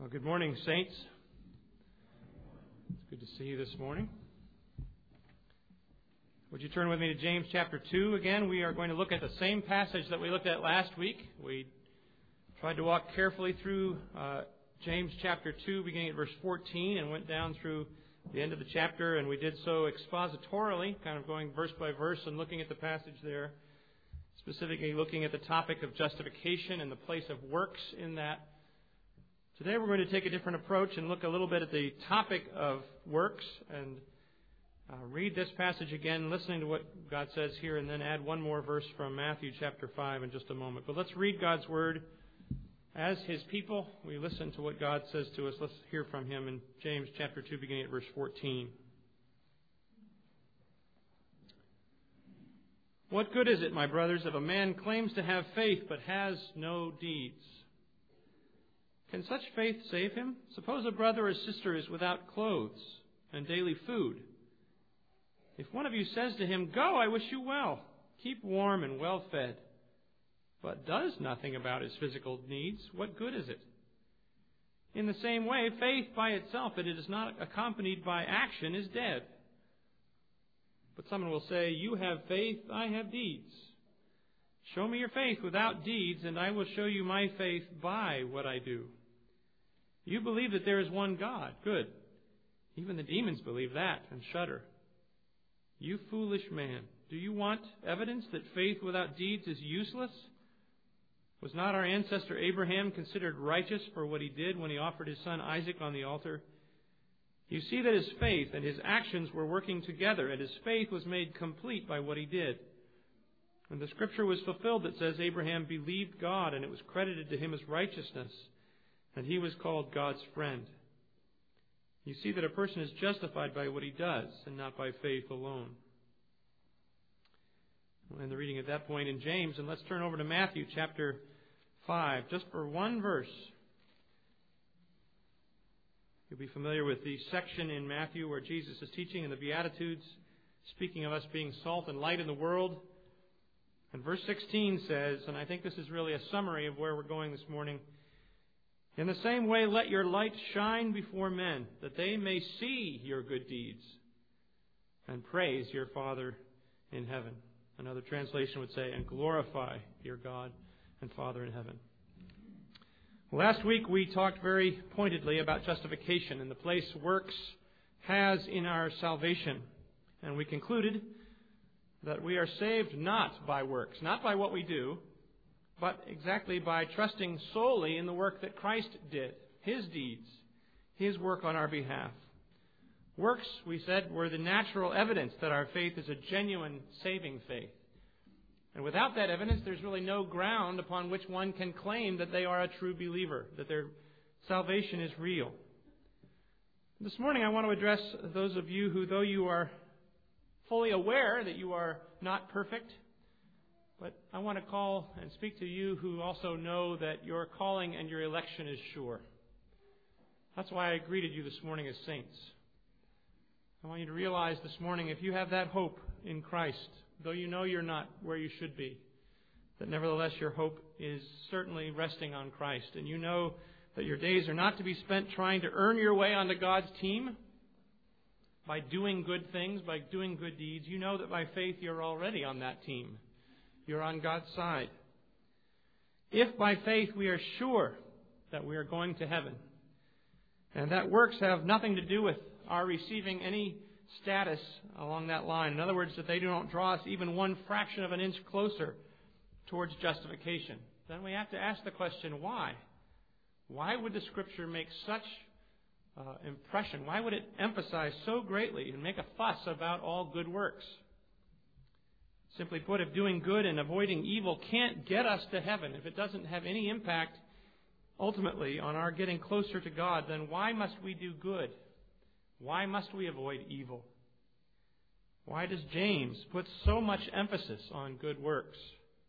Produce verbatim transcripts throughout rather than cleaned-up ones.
Well, good morning, saints. It's good to see you this morning. Would you turn with me to James chapter two again? We are going to look at the same passage that we looked at last week. We tried to walk carefully through uh, James chapter two, beginning at verse fourteen, and went down through the end of the chapter, and we did so expositorily, kind of going verse by verse and looking at the passage there, specifically looking at the topic of justification and the place of works in that. Today we're going to take a different approach and look a little bit at the topic of works and uh, read this passage again, listening to what God says here, and then add one more verse from Matthew chapter five in just a moment. But let's read God's Word. As His people, we listen to what God says to us. Let's hear from Him in James chapter two, beginning at verse fourteen. What good is it, my brothers, if a man claims to have faith but has no deeds? Can such faith save him? Suppose a brother or sister is without clothes and daily food. If one of you says to him, "Go, I wish you well, keep warm and well fed," but does nothing about his physical needs, what good is it? In the same way, faith by itself, if it is not accompanied by action, is dead. But someone will say, "You have faith, I have deeds. Show me your faith without deeds, and I will show you my faith by what I do. You believe that there is one God. Good. Even the demons believe that and shudder. You foolish man, do you want evidence that faith without deeds is useless? Was not our ancestor Abraham considered righteous for what he did when he offered his son Isaac on the altar? You see that his faith and his actions were working together, and his faith was made complete by what he did. And the scripture was fulfilled that says Abraham believed God, and it was credited to him as righteousness, and he was called God's friend. You see that a person is justified by what he does, and not by faith alone." We'll end the reading at that point in James, and let's turn over to Matthew chapter five, just for one verse. You'll be familiar with the section in Matthew where Jesus is teaching in the Beatitudes, speaking of us being salt and light in the world. And verse sixteen says, and I think this is really a summary of where we're going this morning, "In the same way, let your light shine before men, that they may see your good deeds and praise your Father in heaven." Another translation would say, "and glorify your God and Father in heaven." Last week we talked very pointedly about justification and the place works has in our salvation. And we concluded that we are saved not by works, not by what we do, but exactly by trusting solely in the work that Christ did, His deeds, His work on our behalf. Works, we said, were the natural evidence that our faith is a genuine saving faith. And without that evidence, there's really no ground upon which one can claim that they are a true believer, that their salvation is real. This morning I want to address those of you who, though you are fully aware that you are not perfect, but I want to call and speak to you who also know that your calling and your election is sure. That's why I greeted you this morning as saints. I want you to realize this morning, if you have that hope in Christ, though you know you're not where you should be, that nevertheless your hope is certainly resting on Christ. And you know that your days are not to be spent trying to earn your way onto God's team by doing good things, by doing good deeds. You know that by faith you're already on that team. You're on God's side. If by faith we are sure that we are going to heaven, and that works have nothing to do with our receiving any status along that line. In other words, that they do not draw us even one fraction of an inch closer towards justification. Then we have to ask the question, why? Why would the Scripture make such uh, impression? Why would it emphasize so greatly and make a fuss about all good works? Simply put, if doing good and avoiding evil can't get us to heaven, if it doesn't have any impact ultimately on our getting closer to God, then why must we do good? Why must we avoid evil? Why does James put so much emphasis on good works?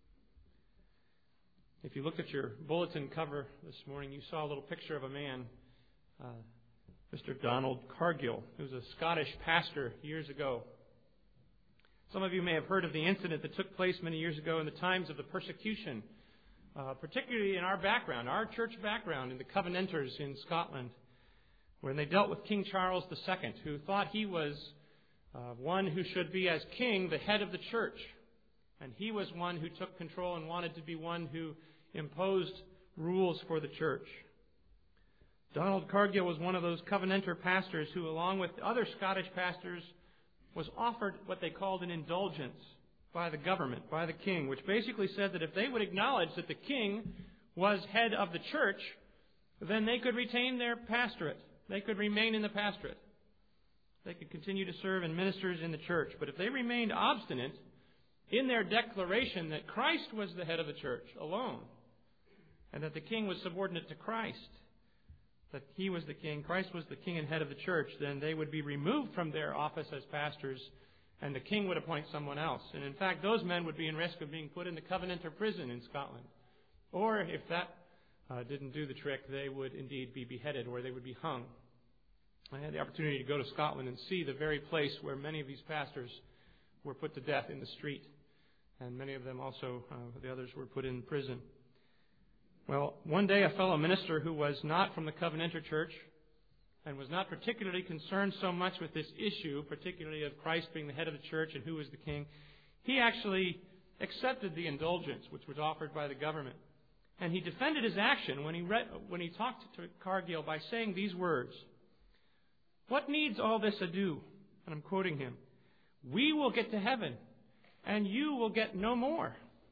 If you looked at your bulletin cover this morning, you saw a little picture of a man, uh, Mister Donald Cargill, who was a Scottish pastor years ago. Some of you may have heard of the incident that took place many years ago in the times of the persecution uh, particularly in our background, our church background in the Covenanters in Scotland, when they dealt with King Charles the Second, who thought he was uh, one who should be, as king, the head of the church. And he was one who took control and wanted to be one who imposed rules for the church. Donald Cargill was one of those Covenanter pastors who, along with other Scottish pastors, was offered what they called an indulgence by the government, by the king, which basically said that if they would acknowledge that the king was head of the church, then they could retain their pastorate. They could remain in the pastorate. They could continue to serve as ministers in the church. But if they remained obstinate in their declaration that Christ was the head of the church alone, and that the king was subordinate to Christ, that he was the king, Christ was the king and head of the church, then they would be removed from their office as pastors, and the king would appoint someone else. And in fact, those men would be in risk of being put in the Covenanter prison in Scotland. Or if that uh, didn't do the trick, they would indeed be beheaded, or they would be hung. I had the opportunity to go to Scotland and see the very place where many of these pastors were put to death in the street. And many of them also, uh, the others, were put in prison. Well, one day a fellow minister who was not from the Covenanter church and was not particularly concerned so much with this issue, particularly of Christ being the head of the church and who was the king, he actually accepted the indulgence which was offered by the government. And he defended his action when he read, when he talked to Cargill by saying these words, "What needs all this ado?" And I'm quoting him, "We will get to heaven, and you will get no more."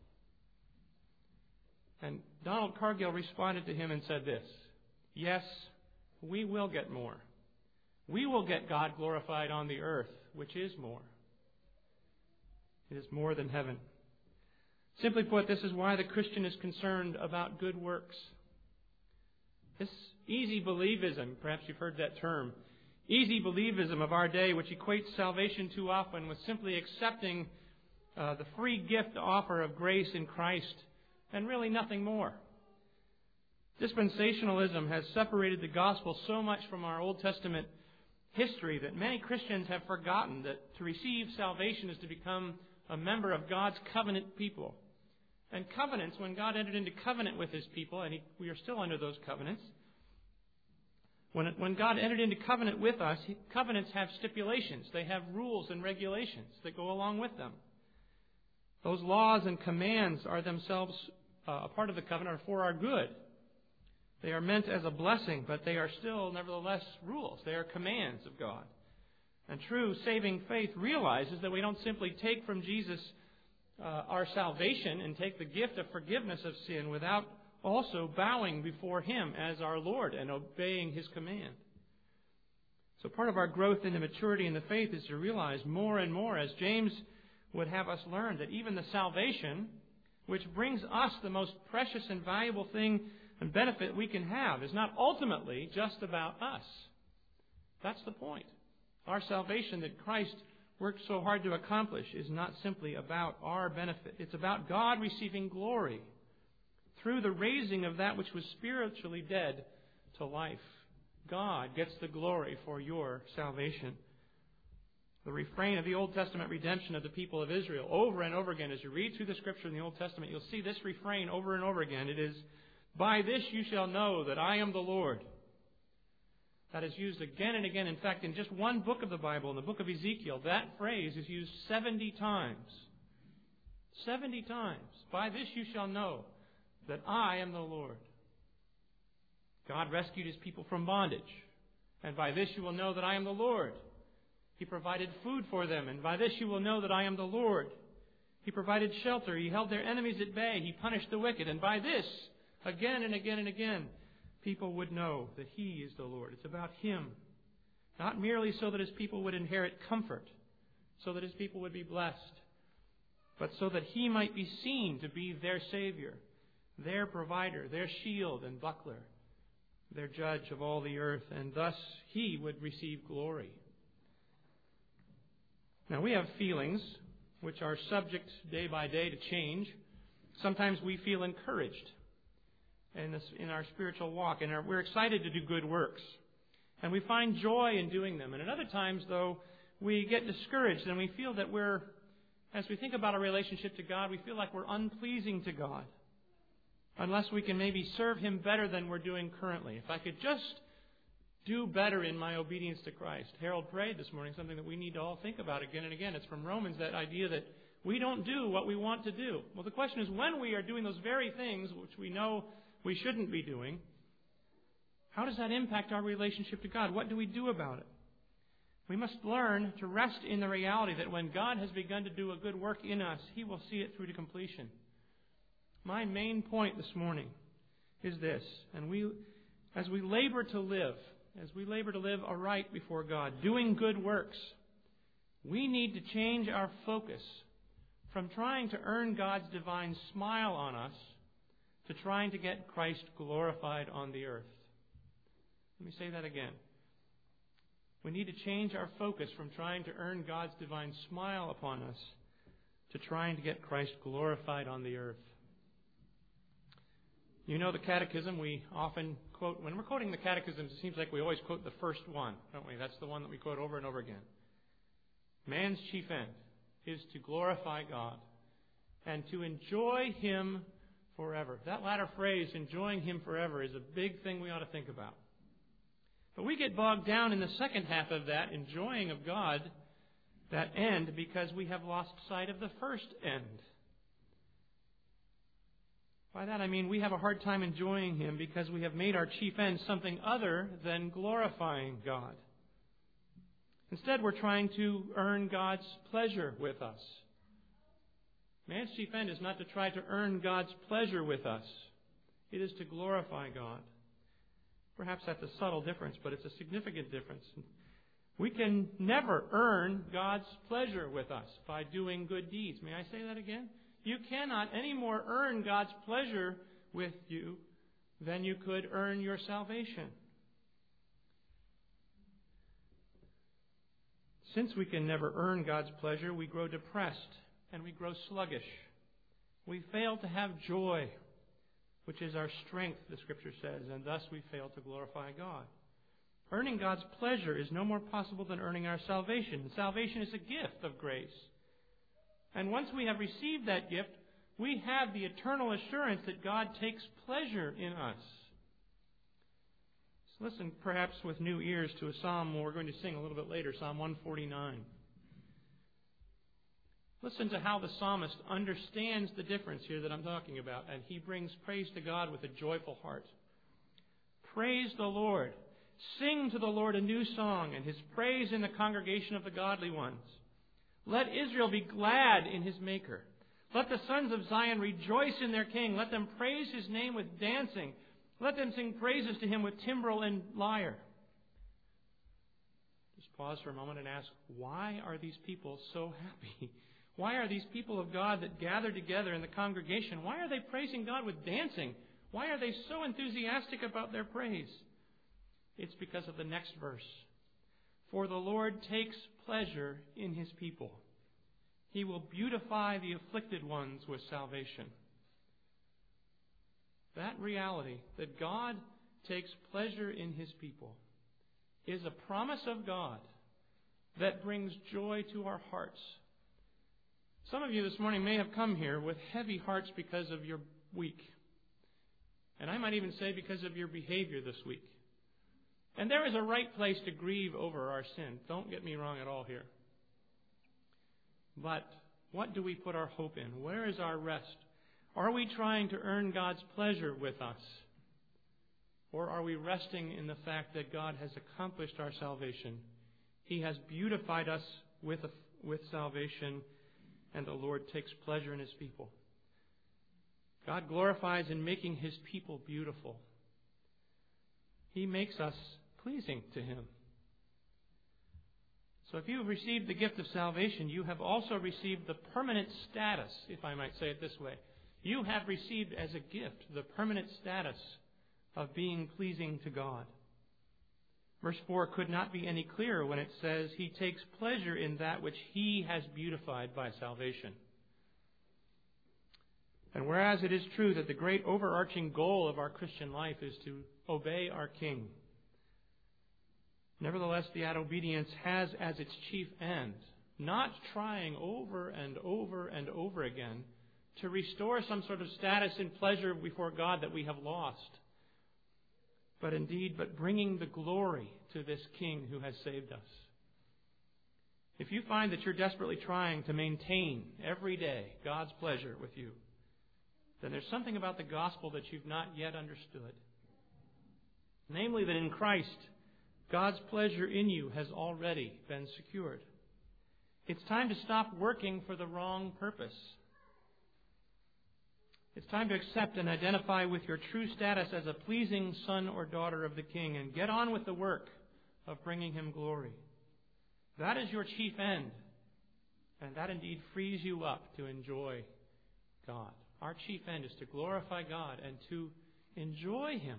And Donald Cargill responded to him and said this, "Yes, we will get more. We will get God glorified on the earth, which is more. It is more than heaven." Simply put, this is why the Christian is concerned about good works. This easy believism, perhaps you've heard that term, easy believism of our day, which equates salvation too often with simply accepting uh, the free gift offer of grace in Christ and really nothing more. Dispensationalism has separated the gospel so much from our Old Testament history that many Christians have forgotten that to receive salvation is to become a member of God's covenant people. And covenants, when God entered into covenant with His people, and he, we are still under those covenants, when, it, when God entered into covenant with us, he, covenants have stipulations. They have rules and regulations that go along with them. Those laws and commands are themselves uh, a part of the covenant, are for our good. They are meant as a blessing, but they are still, nevertheless, rules. They are commands of God. And true saving faith realizes that we don't simply take from Jesus uh, our salvation and take the gift of forgiveness of sin without also bowing before Him as our Lord and obeying His command. So part of our growth into maturity in the faith is to realize more and more, as James would have us learn, that even the salvation, which brings us the most precious and valuable thing and benefit we can have, is not ultimately just about us. That's the point. Our salvation that Christ worked so hard to accomplish is not simply about our benefit. It's about God receiving glory through the raising of that which was spiritually dead to life. God gets the glory for your salvation. The refrain of the Old Testament redemption of the people of Israel, over and over again, as you read through the Scripture in the Old Testament, you'll see this refrain over and over again. It is, "By this you shall know that I am the Lord." That is used again and again. In fact, in just one book of the Bible, in the book of Ezekiel, that phrase is used seventy times. Seventy times. "By this you shall know that I am the Lord." God rescued His people from bondage. "And by this you will know that I am the Lord." He provided food for them. "And by this you will know that I am the Lord." He provided shelter. He held their enemies at bay. He punished the wicked. And by this, again and again and again, people would know that He is the Lord. It's about Him. Not merely so that His people would inherit comfort, so that His people would be blessed, but so that He might be seen to be their Savior, their provider, their shield and buckler, their judge of all the earth, and thus He would receive glory. Now, we have feelings which are subject day by day to change. Sometimes we feel encouraged in, this, in our spiritual walk, and are, we're excited to do good works. And we find joy in doing them. And at other times, though, we get discouraged and we feel that we're, as we think about our relationship to God, we feel like we're unpleasing to God. unless we can maybe serve Him better than we're doing currently. If I could just do better in my obedience to Christ. Harold prayed this morning something that we need to all think about again and again. It's from Romans, that idea that we don't do what we want to do. Well, the question is, when we are doing those very things which we know we shouldn't be doing, how does that impact our relationship to God? What do we do about it? We must learn to rest in the reality that when God has begun to do a good work in us, He will see it through to completion. My main point this morning is this, and we, as we labor to live, as we labor to live aright before God, doing good works, we need to change our focus from trying to earn God's divine smile on us to trying to get Christ glorified on the earth. Let me say that again. We need to change our focus from trying to earn God's divine smile upon us to trying to get Christ glorified on the earth. You know the Catechism we often quote. When we're quoting the Catechisms, it seems like we always quote the first one, don't we? That's the one that we quote over and over again. Man's chief end is to glorify God and to enjoy Him forever. That latter phrase, enjoying Him forever, is a big thing we ought to think about. But we get bogged down in the second half of that, enjoying of God, that end, because we have lost sight of the first end. By that I mean we have a hard time enjoying Him because we have made our chief end something other than glorifying God. Instead, we're trying to earn God's pleasure with us. Man's chief end is not to try to earn God's pleasure with us. It is to glorify God. Perhaps that's a subtle difference, but it's a significant difference. We can never earn God's pleasure with us by doing good deeds. May I say that again? You cannot any more earn God's pleasure with you than you could earn your salvation. Since we can never earn God's pleasure, we grow depressed and we grow sluggish. We fail to have joy, which is our strength, the Scripture says, and thus we fail to glorify God. Earning God's pleasure is no more possible than earning our salvation. Salvation is a gift of grace. And once we have received that gift, we have the eternal assurance that God takes pleasure in us. So listen perhaps with new ears to a psalm we're going to sing a little bit later, Psalm one forty-nine. Listen to how the psalmist understands the difference here that I'm talking about, and he brings praise to God with a joyful heart. Praise the Lord. Sing to the Lord a new song, and His praise in the congregation of the godly ones. Let Israel be glad in His Maker. Let the sons of Zion rejoice in their King. Let them praise His name with dancing. Let them sing praises to Him with timbrel and lyre. Just pause for a moment and ask, why are these people so happy? Why are these people of God that gather together in the congregation, why are they praising God with dancing? Why are they so enthusiastic about their praise? It's because of the next verse. For the Lord takes pleasure in His people. He will beautify the afflicted ones with salvation. That reality, that God takes pleasure in His people, is a promise of God that brings joy to our hearts. Some of you this morning may have come here with heavy hearts because of your week. And I might even say because of your behavior this week. And there is a right place to grieve over our sin. Don't get me wrong at all here. But what do we put our hope in? Where is our rest? Are we trying to earn God's pleasure with us? Or are we resting in the fact that God has accomplished our salvation? He has beautified us with, with salvation, and the Lord takes pleasure in His people. God glorifies in making His people beautiful. He makes us pleasing to Him. So if you have received the gift of salvation, you have also received the permanent status, if I might say it this way. You have received as a gift the permanent status of being pleasing to God. Verse four could not be any clearer when it says He takes pleasure in that which He has beautified by salvation. And whereas it is true that the great overarching goal of our Christian life is to obey our King, nevertheless, that obedience has as its chief end not trying over and over and over again to restore some sort of status and pleasure before God that we have lost, but indeed, but bringing the glory to this King who has saved us. If you find that you're desperately trying to maintain every day God's pleasure with you, then there's something about the gospel that you've not yet understood. Namely, that in Christ, God's pleasure in you has already been secured. It's time to stop working for the wrong purpose. It's time to accept and identify with your true status as a pleasing son or daughter of the King and get on with the work of bringing Him glory. That is your chief end, and that indeed frees you up to enjoy God. Our chief end is to glorify God and to enjoy Him.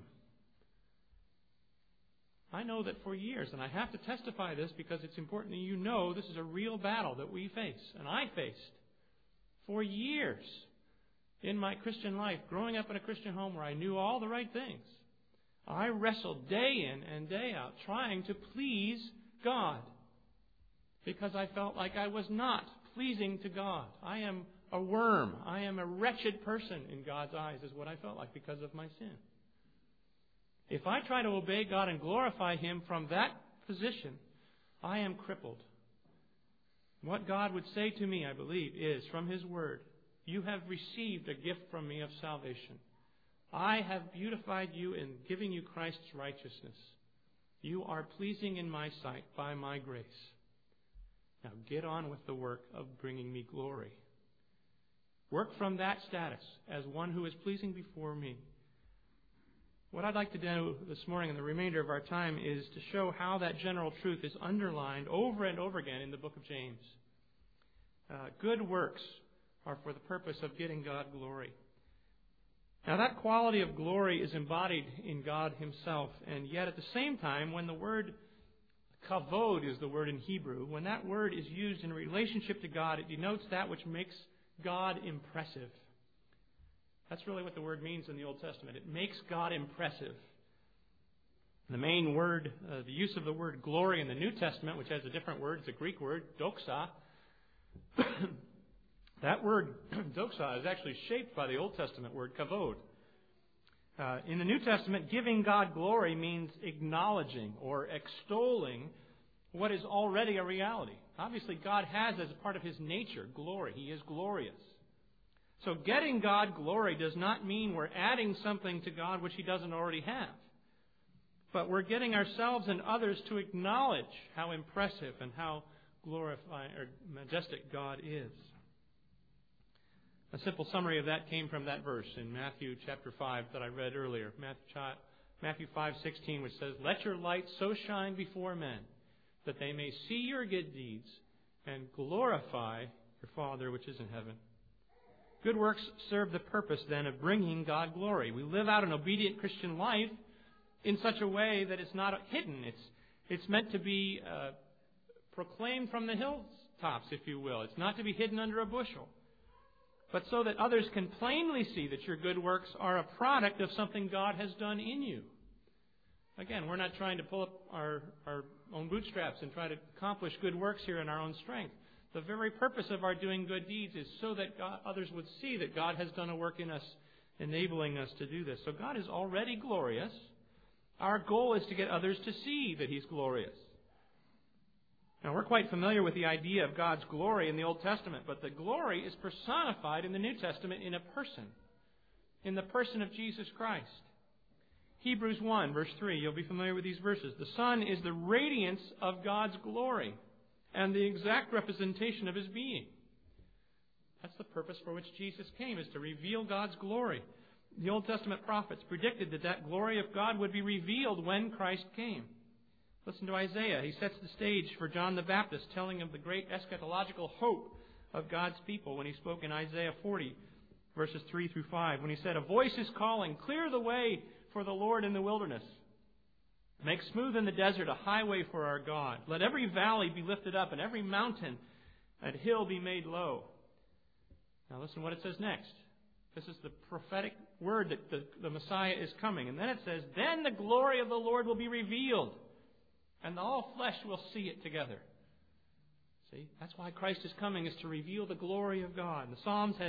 I know that for years, and I have to testify this because it's important that you know this is a real battle that we face, and I faced for years in my Christian life, growing up in a Christian home where I knew all the right things. I wrestled day in and day out trying to please God because I felt like I was not pleasing to God. I am a worm. I am a wretched person in God's eyes is what I felt like because of my sin. If I try to obey God and glorify Him from that position, I am crippled. What God would say to me, I believe, is from His Word, you have received a gift from me of salvation. I have beautified you in giving you Christ's righteousness. You are pleasing in my sight by my grace. Now get on with the work of bringing me glory. Work from that status as one who is pleasing before me. What I'd like to do this morning and the remainder of our time is to show how that general truth is underlined over and over again in the book of James. Uh, good works are for the purpose of getting God glory. Now that quality of glory is embodied in God Himself, and yet at the same time, when the word kavod is the word in Hebrew, when that word is used in relationship to God, it denotes that which makes God impressive. That's really what the word means in the Old Testament. It makes God impressive. The main word, uh, the use of the word glory in the New Testament, which has a different word, it's a Greek word, doxa. That word, doxa, is actually shaped by the Old Testament word kavod. Uh, in the New Testament, giving God glory means acknowledging or extolling what is already a reality. Obviously, God has as a part of His nature glory. He is glorious. So getting God glory does not mean we're adding something to God which He doesn't already have. But we're getting ourselves and others to acknowledge how impressive and how glorifying or majestic God is. A simple summary of that came from that verse in Matthew chapter five that I read earlier. Matthew five sixteen, which says, "Let your light so shine before men that they may see your good deeds and glorify your Father which is in heaven." Good works serve the purpose then of bringing God glory. We live out an obedient Christian life in such a way that it's not hidden. It's it's meant to be uh, proclaimed from the hilltops, if you will. It's not to be hidden under a bushel, but so that others can plainly see that your good works are a product of something God has done in you. Again, we're not trying to pull up our, our own bootstraps and try to accomplish good works here in our own strength. The very purpose of our doing good deeds is so that God, others would see that God has done a work in us, enabling us to do this. So God is already glorious. Our goal is to get others to see that He's glorious. Now, we're quite familiar with the idea of God's glory in the Old Testament, but the glory is personified in the New Testament in a person, in the person of Jesus Christ. Hebrews one, verse three, you'll be familiar with these verses. The Son is the radiance of God's glory and the exact representation of His being. That's the purpose for which Jesus came, is to reveal God's glory. The Old Testament prophets predicted that that glory of God would be revealed when Christ came. Listen to Isaiah. He sets the stage for John the Baptist, telling of the great eschatological hope of God's people when he spoke in Isaiah forty, verses three through five, when he said, "A voice is calling, clear the way for the Lord in the wilderness. Make smooth in the desert a highway for our God. Let every valley be lifted up and every mountain and hill be made low." Now listen to what it says next. This is the prophetic word that the, the Messiah is coming. And then it says, "Then the glory of the Lord will be revealed, and all flesh will see it together." See, that's why Christ is coming, is to reveal the glory of God. And the Psalms had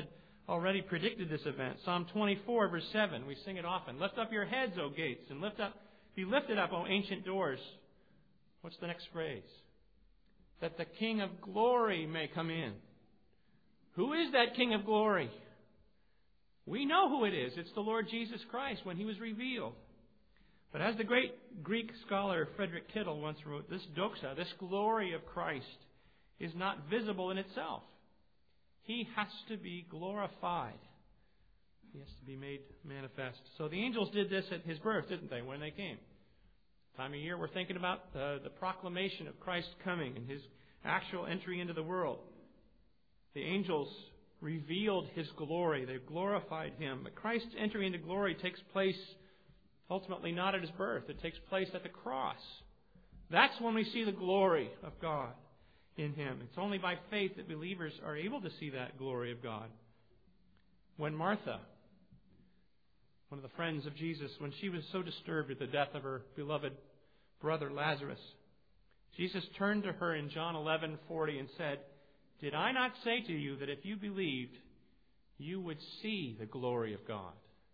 already predicted this event. Psalm twenty-four, verse seven, we sing it often. Lift up your heads, O gates, and lift up, be lifted up, O ancient doors. What's the next phrase? That the King of glory may come in. Who is that King of glory? We know who it is. It's the Lord Jesus Christ when He was revealed. But as the great Greek scholar Frederick Kittle once wrote, this doxa, this glory of Christ, is not visible in itself. He has to be glorified. He has to be made manifest. So the angels did this at His birth, didn't they, when they came? Time of year we're thinking about the, the proclamation of Christ coming and His actual entry into the world. The angels revealed His glory. They've glorified Him. But Christ's entry into glory takes place ultimately not at His birth. It takes place at the cross. That's when we see the glory of God in Him. It's only by faith that believers are able to see that glory of God. When Martha, one of the friends of Jesus, when she was so disturbed at the death of her beloved brother Lazarus, Jesus turned to her in John eleven forty and said, "Did I not say to you that if you believed, you would see the glory of God?"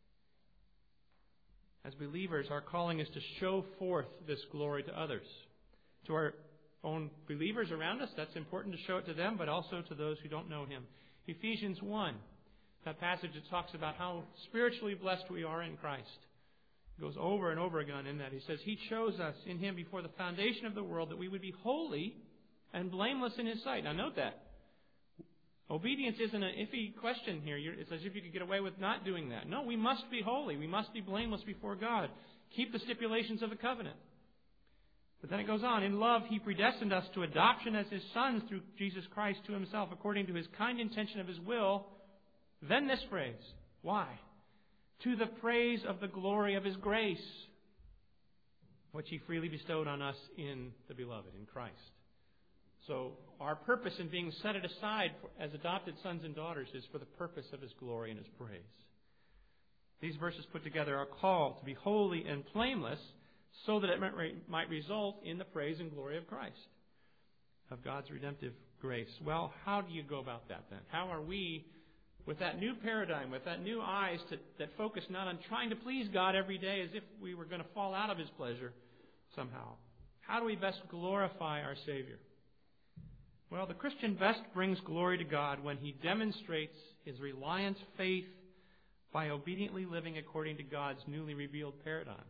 As believers, our calling is to show forth this glory to others. To our own believers around us, that's important to show it to them, but also to those who don't know Him. Ephesians one, that passage that talks about how spiritually blessed we are in Christ. It goes over and over again in that. He says, He chose us in Him before the foundation of the world that we would be holy and blameless in His sight. Now note that. Obedience isn't an iffy question here. It's as if you could get away with not doing that. No, we must be holy. We must be blameless before God. Keep the stipulations of the covenant. But then it goes on. In love, He predestined us to adoption as His sons through Jesus Christ to Himself, according to His kind intention of His will. Then this phrase. Why? To the praise of the glory of His grace, which He freely bestowed on us in the Beloved, in Christ. So our purpose in being set aside as adopted sons and daughters is for the purpose of His glory and His praise. These verses put together are called to be holy and blameless so that it might result in the praise and glory of Christ, of God's redemptive grace. Well, how do you go about that then? How are we, with that new paradigm, with that new eyes to, that focus not on trying to please God every day as if we were going to fall out of His pleasure somehow, how do we best glorify our Savior? Well, the Christian best brings glory to God when he demonstrates his reliant faith by obediently living according to God's newly revealed paradigm.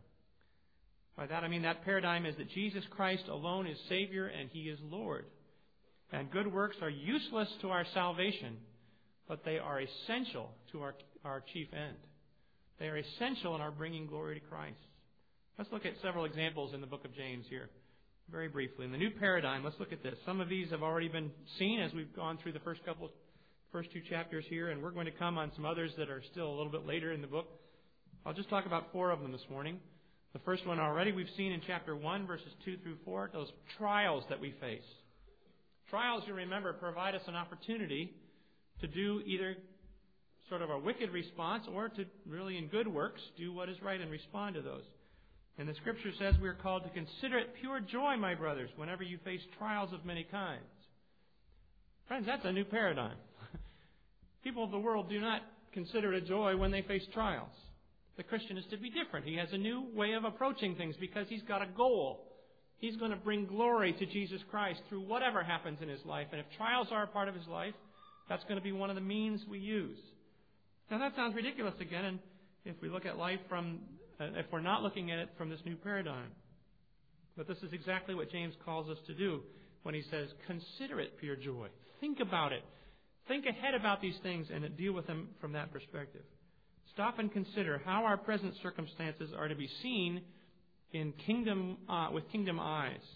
By that I mean that paradigm is that Jesus Christ alone is Savior and He is Lord. And good works are useless to our salvation, but they are essential to our, our chief end. They are essential in our bringing glory to Christ. Let's look at several examples in the book of James here. Very briefly. In the new paradigm, let's look at this. Some of these have already been seen as we've gone through the first couple, first two chapters here, and we're going to come on some others that are still a little bit later in the book. I'll just talk about four of them this morning. The first one already we've seen in chapter one, verses two through four, those trials that we face. Trials, you remember, provide us an opportunity to do either sort of a wicked response or to really in good works do what is right and respond to those. And the Scripture says we are called to consider it pure joy, my brothers, whenever you face trials of many kinds. Friends, that's a new paradigm. People of the world do not consider it a joy when they face trials. The Christian is to be different. He has a new way of approaching things because he's got a goal. He's going to bring glory to Jesus Christ through whatever happens in his life. And if trials are a part of his life, that's going to be one of the means we use. Now that sounds ridiculous again, and if we look at life from Uh, if we're not looking at it from this new paradigm. But this is exactly what James calls us to do when he says, consider it pure joy. Think about it. Think ahead about these things and deal with them from that perspective. Stop and consider how our present circumstances are to be seen in kingdom uh, with kingdom eyes.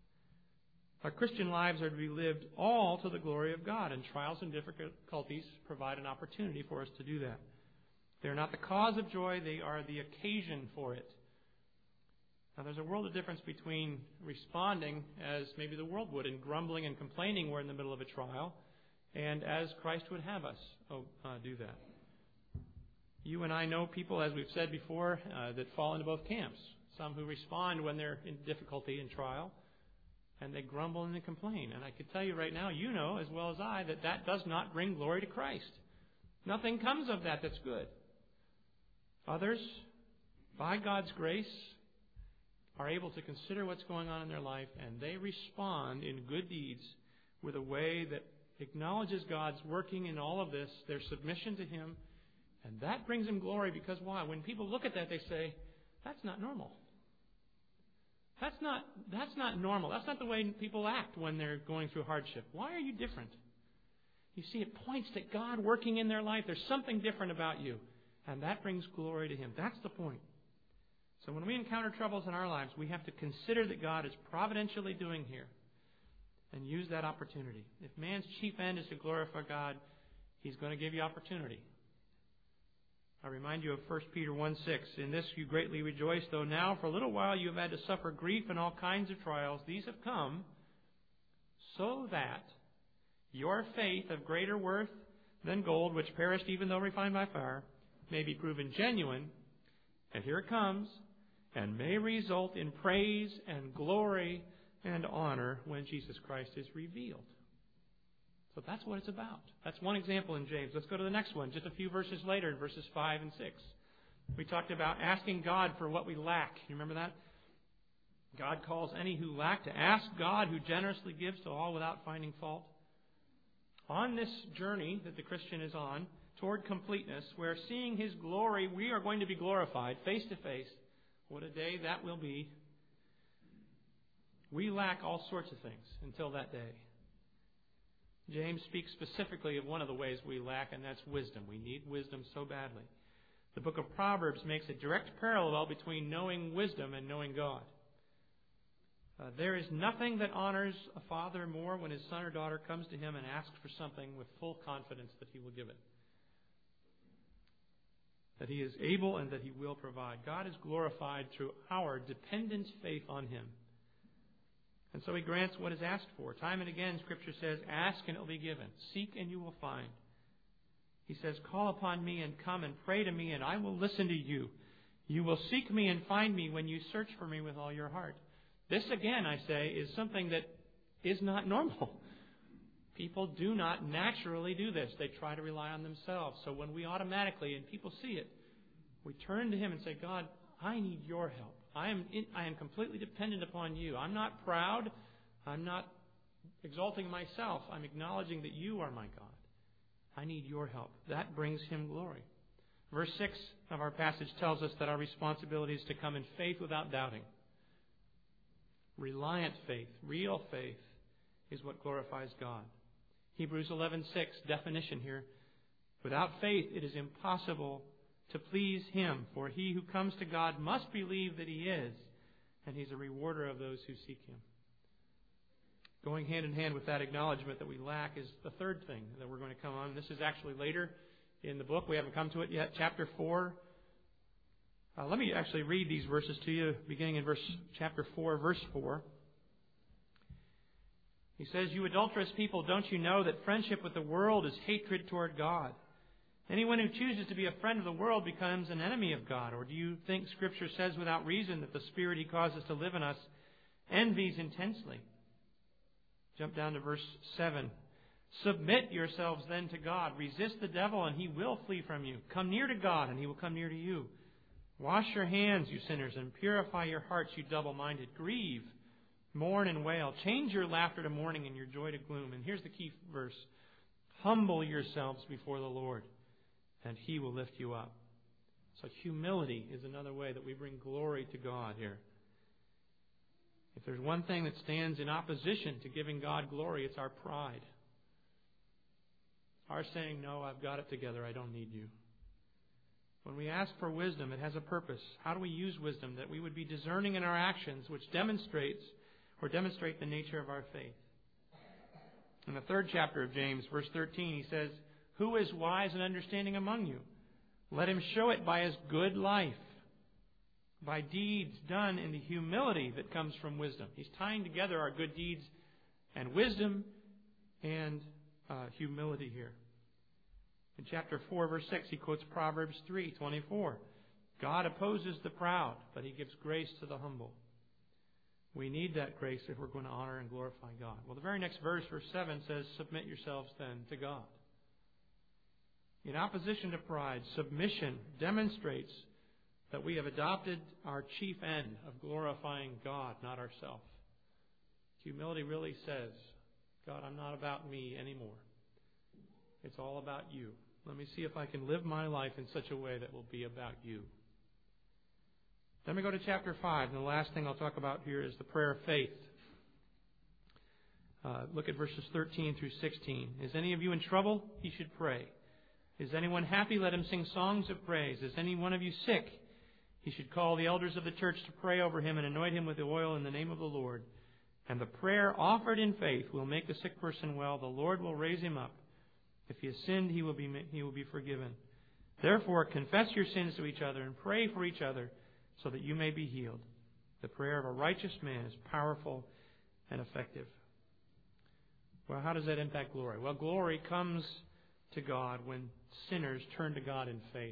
Our Christian lives are to be lived all to the glory of God, and trials and difficulties provide an opportunity for us to do that. They're not the cause of joy, they are the occasion for it. Now there's a world of difference between responding as maybe the world would in grumbling and complaining we're in the middle of a trial, and as Christ would have us oh, uh, do that. You and I know people, as we've said before, uh, that fall into both camps. Some who respond when they're in difficulty and trial, and they grumble and they complain. And I can tell you right now, you know as well as I, that that does not bring glory to Christ. Nothing comes of that that's good. Others, by God's grace, are able to consider what's going on in their life, and they respond in good deeds with a way that acknowledges God's working in all of this, their submission to Him, and that brings Him glory because why? When people look at that, they say, that's not normal. That's not, that's not normal. That's not the way people act when they're going through hardship. Why are you different? You see, it points to God working in their life. There's something different about you, and that brings glory to Him. That's the point. So when we encounter troubles in our lives, we have to consider that God is providentially doing here and use that opportunity. If man's chief end is to glorify God, He's going to give you opportunity. I remind you of First Peter one six. In this you greatly rejoice, though now for a little while you have had to suffer grief and all kinds of trials. These have come so that your faith of greater worth than gold, which perished even though refined by fire, may be proven genuine. And here it comes, and may result in praise and glory and honor when Jesus Christ is revealed. So that's what it's about. That's one example in James. Let's go to the next one, just a few verses later in verses five and six. We talked about asking God for what we lack. You remember that? God calls any who lack to ask God, who generously gives to all without finding fault. On this journey that the Christian is on, toward completeness, where seeing His glory, we are going to be glorified face to face. What a day that will be. We lack all sorts of things until that day. James speaks specifically of one of the ways we lack, and that's wisdom. We need wisdom so badly. The book of Proverbs makes a direct parallel between knowing wisdom and knowing God. Uh, there is nothing that honors a father more when his son or daughter comes to him and asks for something with full confidence that he will give it. That He is able and that He will provide. God is glorified through our dependent faith on Him. And so He grants what is asked for. Time and again, Scripture says, ask and it will be given. Seek and you will find. He says, call upon me and come and pray to me and I will listen to you. You will seek me and find me when you search for me with all your heart. This again, I say, is something that is not normal. People do not naturally do this. They try to rely on themselves. So when we automatically, and people see it, we turn to Him and say, God, I need your help. I am in, I am completely dependent upon you. I'm not proud. I'm not exalting myself. I'm acknowledging that you are my God. I need your help. That brings Him glory. Verse six of our passage tells us that our responsibility is to come in faith without doubting. Reliant faith, real faith, is what glorifies God. Hebrews eleven six, definition here. Without faith it is impossible to please Him, for he who comes to God must believe that He is, and He's a rewarder of those who seek Him. Going hand in hand with that acknowledgement that we lack is the third thing that we're going to come on. This is actually later in the book. We haven't come to it yet. Chapter four. Uh, let me actually read these verses to you, beginning in verse chapter four, verse four. He says, you adulterous people, don't you know that friendship with the world is hatred toward God? Anyone who chooses to be a friend of the world becomes an enemy of God. Or do you think Scripture says without reason that the Spirit He causes to live in us envies intensely? Jump down to verse seven. Submit yourselves then to God. Resist the devil and he will flee from you. Come near to God and He will come near to you. Wash your hands, you sinners, and purify your hearts, you double-minded. Grieve. Mourn and wail. Change your laughter to mourning and your joy to gloom. And here's the key verse. Humble yourselves before the Lord, and He will lift you up. So humility is another way that we bring glory to God here. If there's one thing that stands in opposition to giving God glory, it's our pride. Our saying, no, I've got it together, I don't need you. When we ask for wisdom, it has a purpose. How do we use wisdom? That we would be discerning in our actions, which demonstrates or demonstrate the nature of our faith. In the third chapter of James, verse thirteen, he says, who is wise and understanding among you? Let him show it by his good life, by deeds done in the humility that comes from wisdom. He's tying together our good deeds and wisdom and uh, humility here. In chapter four, verse six, he quotes Proverbs three twenty-four. God opposes the proud, but He gives grace to the humble. We need that grace if we're going to honor and glorify God. Well, the very next verse, verse seven, says, submit yourselves then to God. In opposition to pride, submission demonstrates that we have adopted our chief end of glorifying God, not ourselves. Humility really says, God, I'm not about me anymore. It's all about you. Let me see if I can live my life in such a way that will be about you. Then we go to chapter five, and the last thing I'll talk about here is the prayer of faith. Uh, look at verses thirteen through sixteen. Is any of you in trouble? He should pray. Is anyone happy? Let him sing songs of praise. Is any one of you sick? He should call the elders of the church to pray over him and anoint him with the oil in the name of the Lord. And the prayer offered in faith will make the sick person well. The Lord will raise him up. If he has sinned, he will be he will be forgiven. Therefore, confess your sins to each other and pray for each other so that you may be healed. The prayer of a righteous man is powerful and effective. Well, how does that impact glory? Well, glory comes to God when sinners turn to God in faith.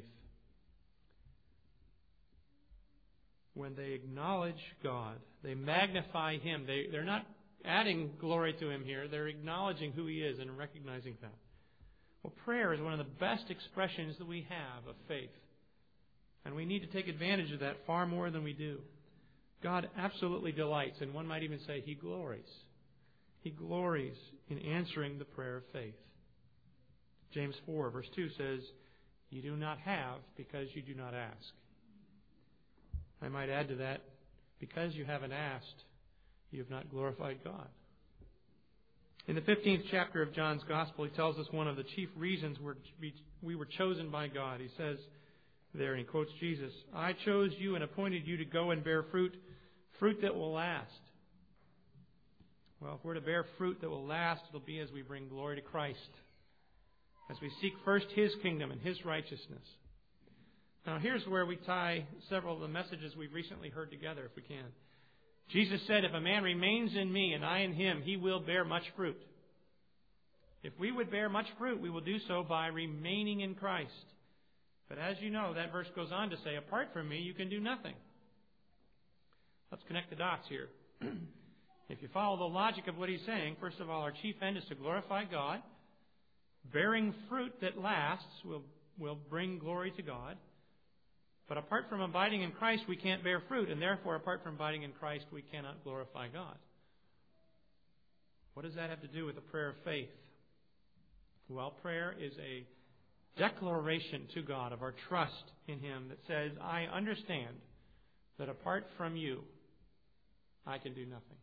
When they acknowledge God, they magnify Him. They, they're not adding glory to Him here. They're acknowledging who He is and recognizing that. Well, prayer is one of the best expressions that we have of faith. And we need to take advantage of that far more than we do. God absolutely delights, and one might even say He glories. He glories in answering the prayer of faith. James four, verse two says, you do not have because you do not ask. I might add to that, because you haven't asked, you have not glorified God. In the fifteenth chapter of John's Gospel, he tells us one of the chief reasons we're, we were chosen by God. He says there, and he quotes Jesus, I chose you and appointed you to go and bear fruit, fruit that will last. Well, if we're to bear fruit that will last, it'll be as we bring glory to Christ, as we seek first His kingdom and His righteousness. Now, here's where we tie several of the messages we've recently heard together, if we can. Jesus said, if a man remains in me and I in him, he will bear much fruit. If we would bear much fruit, we will do so by remaining in Christ. But as you know, that verse goes on to say, apart from me, you can do nothing. Let's connect the dots here. If you follow the logic of what he's saying, first of all, our chief end is to glorify God. Bearing fruit that lasts will, will bring glory to God. But apart from abiding in Christ, we can't bear fruit, and therefore, apart from abiding in Christ, we cannot glorify God. What does that have to do with the prayer of faith? Well, prayer is a declaration to God of our trust in Him that says, I understand that apart from you, I can do nothing.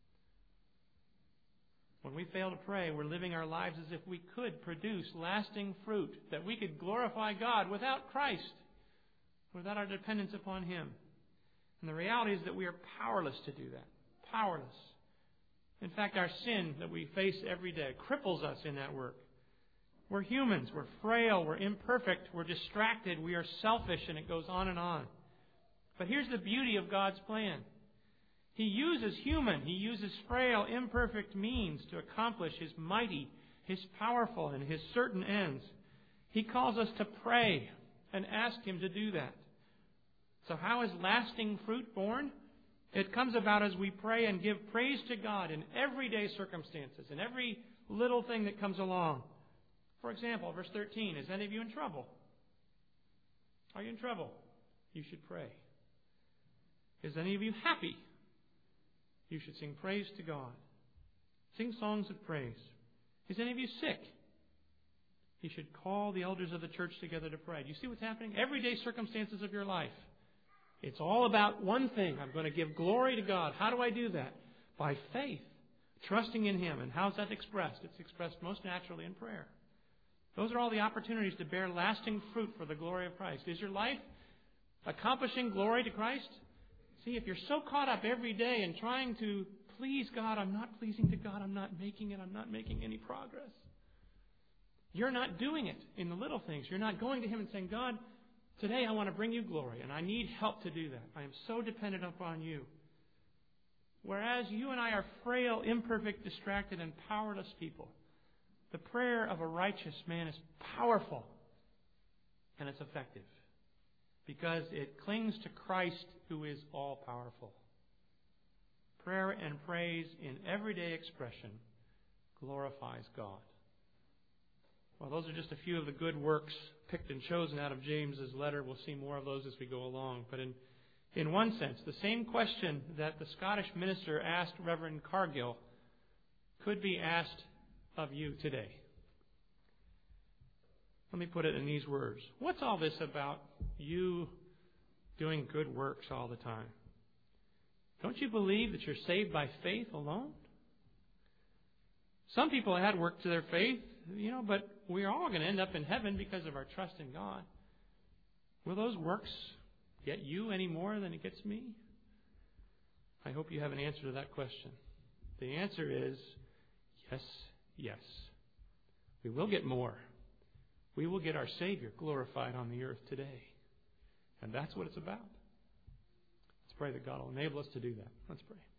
When we fail to pray, we're living our lives as if we could produce lasting fruit, that we could glorify God without Christ, without our dependence upon Him. And the reality is that we are powerless to do that. Powerless. In fact, our sin that we face every day cripples us in that work. We're humans. We're frail. We're imperfect. We're distracted. We are selfish, and it goes on and on. But here's the beauty of God's plan. He uses human, He uses frail, imperfect means to accomplish His mighty, His powerful, and His certain ends. He calls us to pray and ask Him to do that. So how is lasting fruit born? It comes about as we pray and give praise to God in everyday circumstances, in every little thing that comes along. For example, verse thirteen, is any of you in trouble? Are you in trouble? You should pray. Is any of you happy? You should sing praise to God. Sing songs of praise. Is any of you sick? You should call the elders of the church together to pray. Do you see what's happening? Everyday circumstances of your life. It's all about one thing. I'm going to give glory to God. How do I do that? By faith. Trusting in Him. And how's that expressed? It's expressed most naturally in prayer. Those are all the opportunities to bear lasting fruit for the glory of Christ. Is your life accomplishing glory to Christ? See, if you're so caught up every day in trying to please God, I'm not pleasing to God, I'm not making it, I'm not making any progress. You're not doing it in the little things. You're not going to Him and saying, God, today I want to bring you glory, and I need help to do that. I am so dependent upon you. Whereas you and I are frail, imperfect, distracted, and powerless people, the prayer of a righteous man is powerful, and it's effective. Because it clings to Christ, who is all-powerful. Prayer and praise in everyday expression glorifies God. Well, those are just a few of the good works picked and chosen out of James's letter. We'll see more of those as we go along. But in, in one sense, the same question that the Scottish minister asked Reverend Cargill could be asked of you today. Let me put it in these words. What's all this about you doing good works all the time? Don't you believe that you're saved by faith alone? Some people add work to their faith, you know, but we're all going to end up in heaven because of our trust in God. Will those works get you any more than it gets me? I hope you have an answer to that question. The answer is yes, yes. We will get more. We will get our Savior glorified on the earth today. And that's what it's about. Let's pray that God will enable us to do that. Let's pray.